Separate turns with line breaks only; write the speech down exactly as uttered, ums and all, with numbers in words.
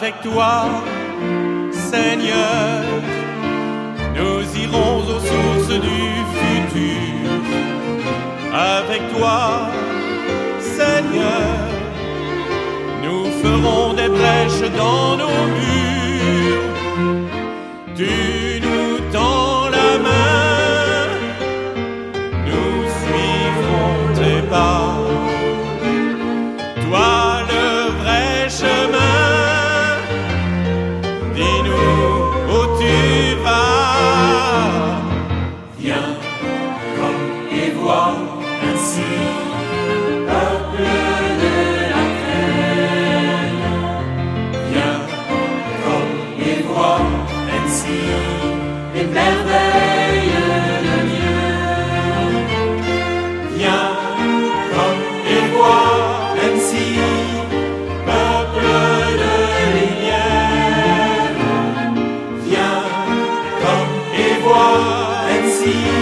Avec toi, Seigneur, nous irons aux sources du futur. Avec toi, Seigneur, nous ferons des brèches dans nos murs. Tu nous tends la main, nous suivrons tes pas. Toi, le vrai chemin, dis-nous où tu vas.
Viens comme et vois ainsi, peuple de la terre. Viens comme et vois ainsi les merveilles de Dieu. Viens comme et vois ainsi, peuple de lumière. Viens comme et vois ainsi.